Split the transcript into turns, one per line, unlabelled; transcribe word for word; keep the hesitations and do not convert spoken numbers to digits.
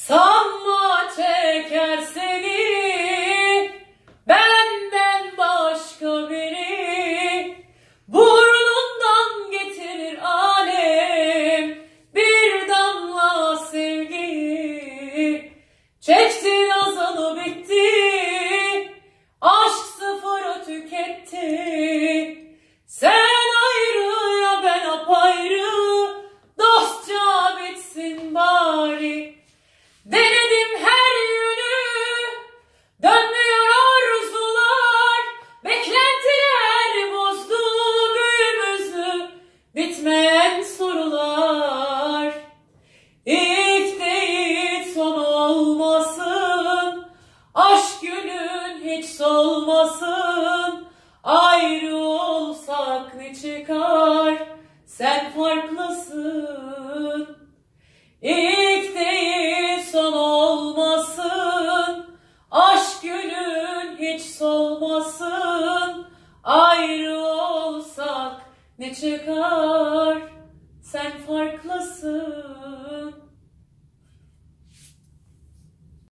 Sanma çeker seni benden başka biri, burnundan getirir alem bir damla sevgi. Çektin azalı bitti, aşk sıfırı tüketti. Sen ayrı ya ben apayrı, dostça bitsin bari. Denedim her yönü, dönmüyor arzular, beklentiler bozdu büyümüzü, bitmeyen sorular. İlk değil son olmasın, aşk gülün hiç solmasın. Ayrı olsak ne çıkar, sen farklısın. İlk değil son olmasın, aşk gülün hiç solmasın. Ayrı olsak ne çıkar, sen farklısın.